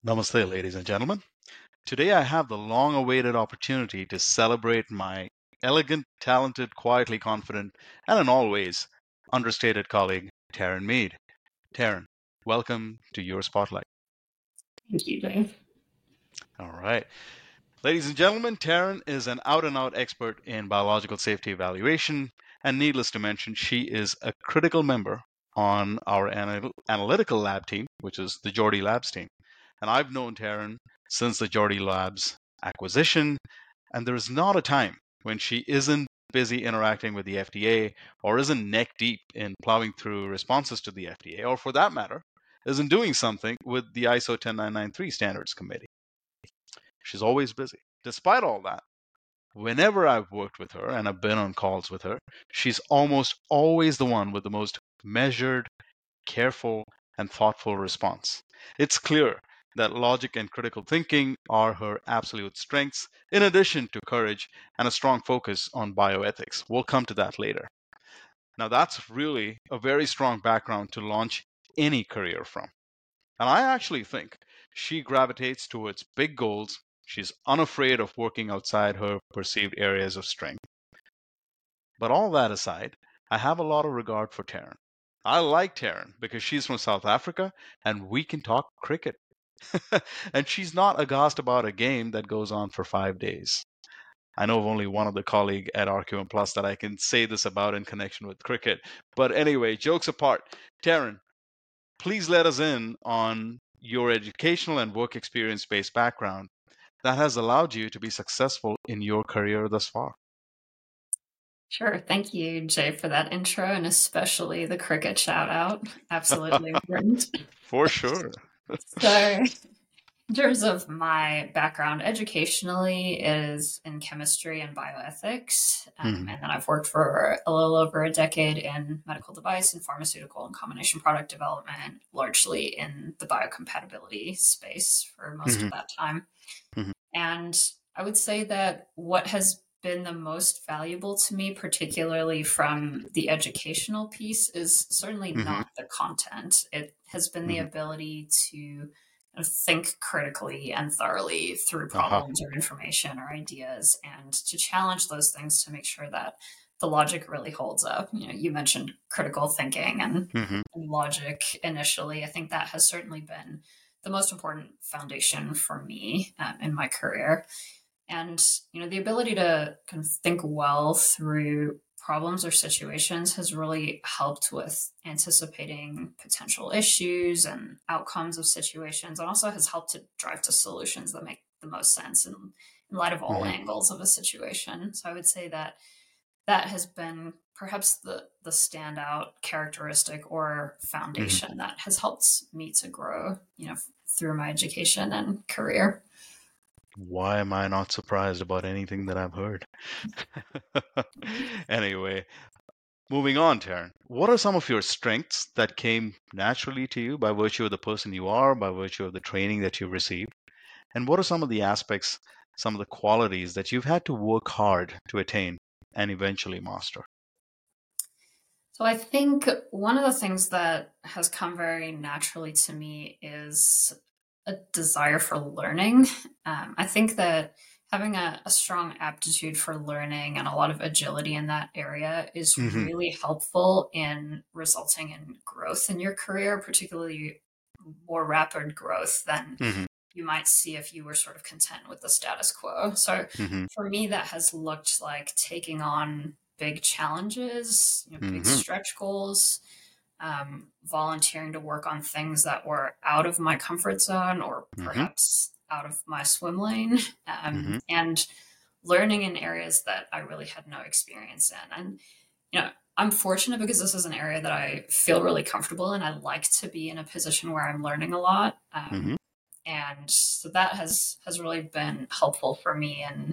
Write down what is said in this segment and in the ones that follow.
Namaste, ladies and gentlemen. Today I have the long awaited opportunity to celebrate my elegant, talented, quietly confident, and in all ways understated colleague, Taryn Mead. Taryn, welcome to your spotlight. Thank you, Dave. All right. Ladies and gentlemen, Taryn is an out and out expert in biological safety evaluation, and needless to mention, she is a critical member on our analytical lab team, which is the Geordie Labs team. And I've known Taryn since the Geordie Labs acquisition, and there is not a time when she isn't busy interacting with the FDA or isn't neck deep in plowing through responses to the FDA, or for that matter, isn't doing something with the ISO 10993 standards committee. She's always busy. Despite all that, whenever I've worked with her and I've been on calls with her, she's almost always the one with the most measured, careful, and thoughtful response. It's clear that logic and critical thinking are her absolute strengths, in addition to courage and a strong focus on bioethics. We'll come to that later. Now, that's really a very strong background to launch any career from. And I actually think she gravitates towards big goals. She's unafraid of working outside her perceived areas of strength. But all that aside, I have a lot of regard for Taryn. I like Taryn because she's from South Africa and we can talk cricket. And she's not aghast about a game that goes on for 5 days. I know of only one other colleague at RQM Plus that I can say this about in connection with cricket. But anyway, jokes apart, Taryn, please let us in on your educational and work experience based background that has allowed you to be successful in your career thus far. Sure. Thank you, Jay, for that intro, and especially the cricket shout out. Absolutely important. For sure. So, in terms of my background educationally is in chemistry and bioethics. And then I've worked for a little over a decade in medical device and pharmaceutical and combination product development, largely in the biocompatibility space for most of that time. And I would say that what has been the most valuable to me, particularly from the educational piece, is certainly not the content. It has been the ability to think critically and thoroughly through problems or information or ideas, and to challenge those things to make sure that the logic really holds up. You mentioned critical thinking and logic initially. I think that has certainly been the most important foundation for me in my career. And, the ability to kind of think well through problems or situations has really helped with anticipating potential issues and outcomes of situations, and also has helped to drive to solutions that make the most sense in light of all angles of a situation. So I would say that has been perhaps the standout characteristic or foundation that has helped me to grow, through my education and career. Why am I not surprised about anything that I've heard? Anyway, moving on, Taryn. What are some of your strengths that came naturally to you by virtue of the person you are, by virtue of the training that you've received? And what are some of the aspects, some of the qualities that you've had to work hard to attain and eventually master? So I think one of the things that has come very naturally to me is a desire for learning. I think that having a strong aptitude for learning and a lot of agility in that area is really helpful in resulting in growth in your career, particularly more rapid growth than you might see if you were sort of content with the status quo. So for me, that has looked like taking on big challenges, big stretch goals, volunteering to work on things that were out of my comfort zone or perhaps out of my swim lane, and learning in areas that I really had no experience in. And, I'm fortunate because this is an area that I feel really comfortable in. I like to be in a position where I'm learning a lot. And so that has really been helpful for me in,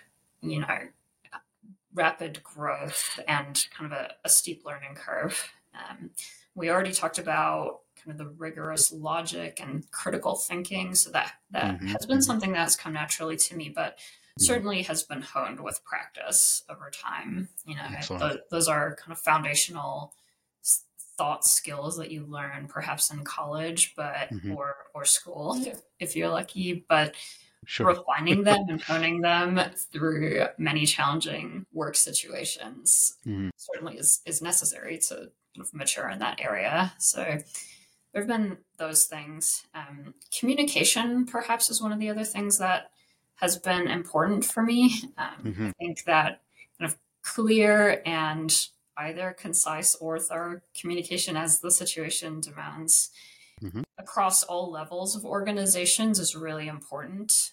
rapid growth and kind of a steep learning curve. We already talked about kind of the rigorous logic and critical thinking. So that has been something that's come naturally to me, but certainly has been honed with practice over time. Those are kind of foundational thought skills that you learn perhaps in college, but or school if you're lucky, but Sure. refining them and honing them through many challenging work situations certainly is necessary to kind of mature in that area. So there have been those things. Communication perhaps is one of the other things that has been important for me. I think that kind of clear and either concise or thorough communication as the situation demands across all levels of organizations is really important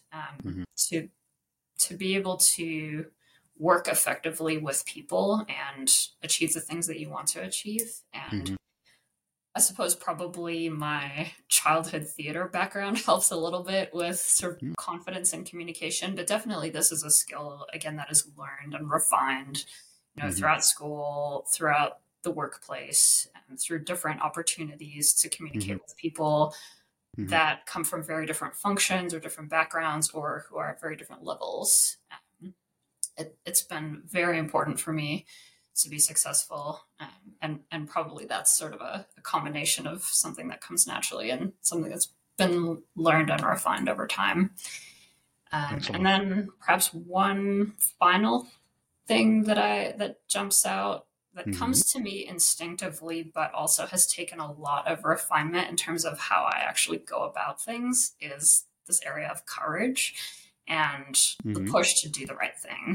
to be able to work effectively with people and achieve the things that you want to achieve. And I suppose probably my childhood theater background helps a little bit with sort of confidence and communication, but definitely this is a skill, again, that is learned and refined, throughout school, throughout the workplace, through different opportunities to communicate with people that come from very different functions or different backgrounds or who are at very different levels. It's been very important for me to be successful. And probably that's sort of a combination of something that comes naturally and something that's been learned and refined over time. And then perhaps one final thing that jumps out that comes to me instinctively, but also has taken a lot of refinement in terms of how I actually go about things is this area of courage and the push to do the right thing.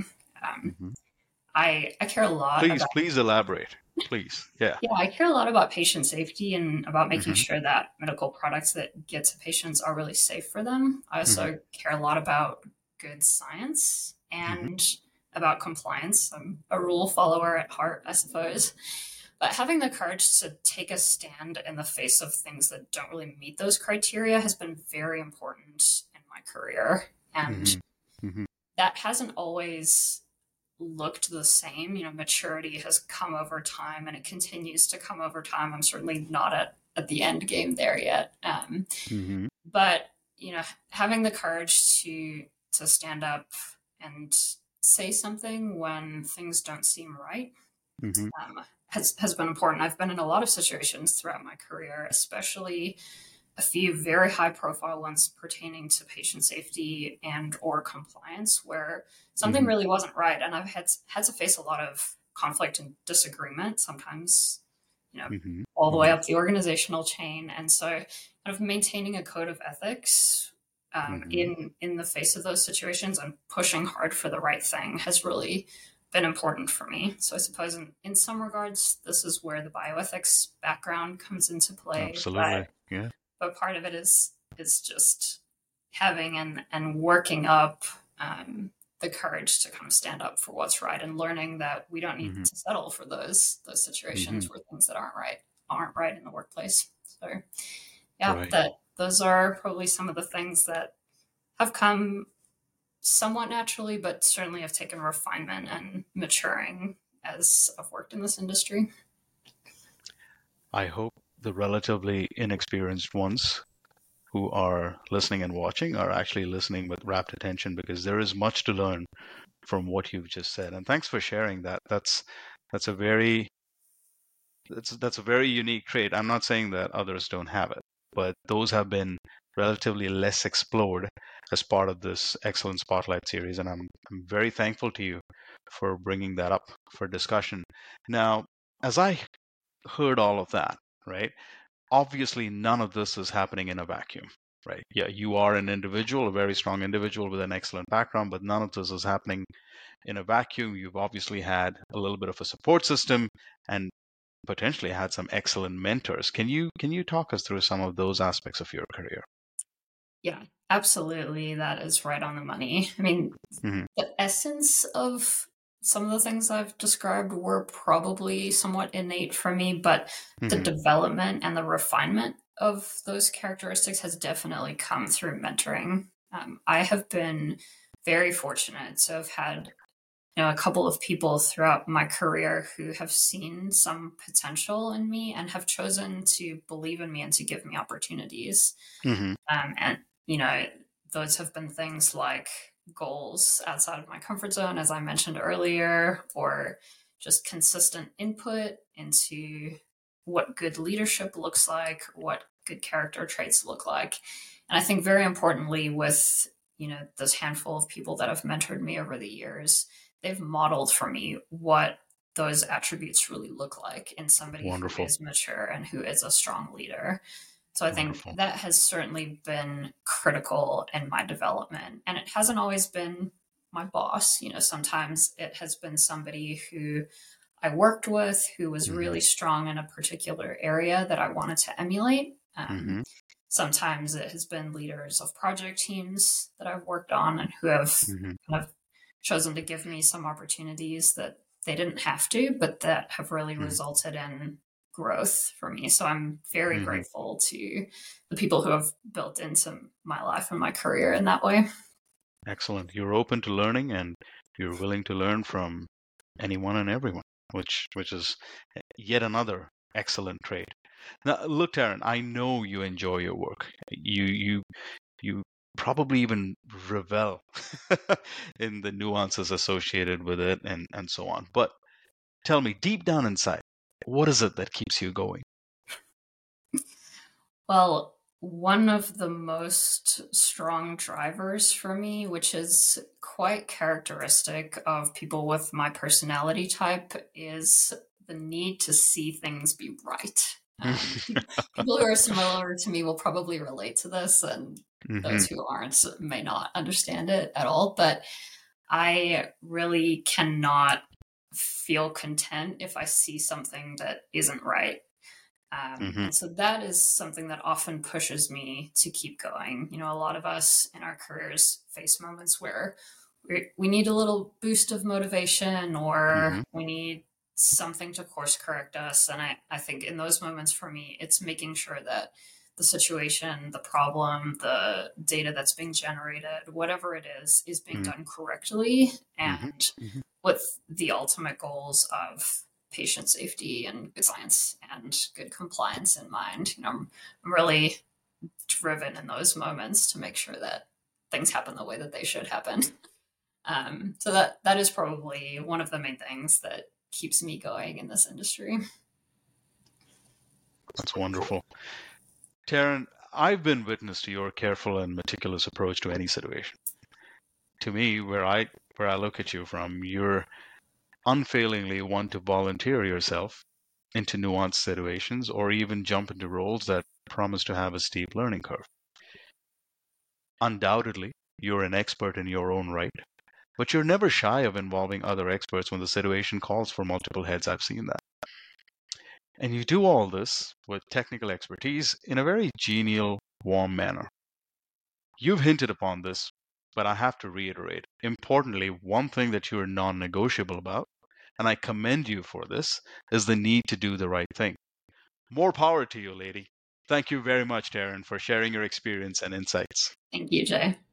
I care a lot. Please elaborate. Please. Yeah. Yeah, I care a lot about patient safety and about making sure that medical products that get to patients are really safe for them. I also care a lot about good science and about compliance. I'm a rule follower at heart, I suppose. But having the courage to take a stand in the face of things that don't really meet those criteria has been very important in my career. And that hasn't always looked the same. Maturity has come over time and it continues to come over time. I'm certainly not at the end game there yet. But, having the courage to stand up and say something when things don't seem right has been important. I've been in a lot of situations throughout my career, especially a few very high profile ones pertaining to patient safety and or compliance where something really wasn't right. And I've had to face a lot of conflict and disagreement, sometimes, all the way up the organizational chain. And so kind of maintaining a code of ethics in the face of those situations and pushing hard for the right thing has really been important for me. So I suppose in some regards, this is where the bioethics background comes into play. Absolutely. Yeah. But part of it is just having and working up the courage to kind of stand up for what's right and learning that we don't need to settle for those situations where things that aren't right in the workplace. So yeah, those are probably some of the things that have come somewhat naturally, but certainly have taken refinement and maturing as I've worked in this industry. I hope the relatively inexperienced ones who are listening and watching are actually listening with rapt attention, because there is much to learn from what you've just said. And thanks for sharing that. That's a very unique trait. I'm not saying that others don't have it, but those have been relatively less explored as part of this Excellent Spotlight series. And I'm very thankful to you for bringing that up for discussion. Now, as I heard all of that, right? Obviously, none of this is happening in a vacuum, right? Yeah, you are an individual, a very strong individual with an excellent background, but none of this is happening in a vacuum. You've obviously had a little bit of a support system and potentially had some excellent mentors. Can you talk us through some of those aspects of your career? Yeah, absolutely. That is right on the money. I mean, the essence of some of the things I've described were probably somewhat innate for me, but the development and the refinement of those characteristics has definitely come through mentoring. I have been very fortunate to have had a couple of people throughout my career who have seen some potential in me and have chosen to believe in me and to give me opportunities. And those have been things like goals outside of my comfort zone, as I mentioned earlier, or just consistent input into what good leadership looks like, what good character traits look like. And I think very importantly with, this handful of people that have mentored me over the years, they've modeled for me what those attributes really look like in somebody who Wonderful. is mature and who is a strong leader. So I think Wonderful. that has certainly been critical in my development. And it hasn't always been my boss. Sometimes it has been somebody who I worked with who was really strong in a particular area that I wanted to emulate. Sometimes it has been leaders of project teams that I've worked on and who have kind of chosen to give me some opportunities that they didn't have to, but that have really resulted in growth for me. So I'm very grateful to the people who have built into my life and my career in that way. Excellent. You're open to learning and you're willing to learn from anyone and everyone, which is yet another excellent trait. Now, look, Taryn, I know you enjoy your work. You probably even revel in the nuances associated with it and so on. But tell me, deep down inside, what is it that keeps you going? Well, one of the most strong drivers for me, which is quite characteristic of people with my personality type, is the need to see things be right. People who are similar to me will probably relate to this, and those who aren't may not understand it at all. But I really cannot feel content if I see something that isn't right. And so that is something that often pushes me to keep going. A lot of us in our careers face moments where we need a little boost of motivation or we need something to course correct us. And I think in those moments for me, it's making sure that the situation, the problem, the data that's being generated, whatever it is being done correctly and with the ultimate goals of patient safety and good science and good compliance in mind. I'm really driven in those moments to make sure that things happen the way that they should happen. So that is probably one of the main things that keeps me going in this industry. That's wonderful. Taryn, I've been witness to your careful and meticulous approach to any situation. To me, where I look at you from, you're unfailingly want to volunteer yourself into nuanced situations or even jump into roles that promise to have a steep learning curve. Undoubtedly, you're an expert in your own right, but you're never shy of involving other experts when the situation calls for multiple heads. I've seen that. And you do all this with technical expertise in a very genial, warm manner. You've hinted upon this, but I have to reiterate. Importantly, one thing that you're non-negotiable about, and I commend you for this, is the need to do the right thing. More power to you, lady. Thank you very much, Taryn, for sharing your experience and insights. Thank you, Jay.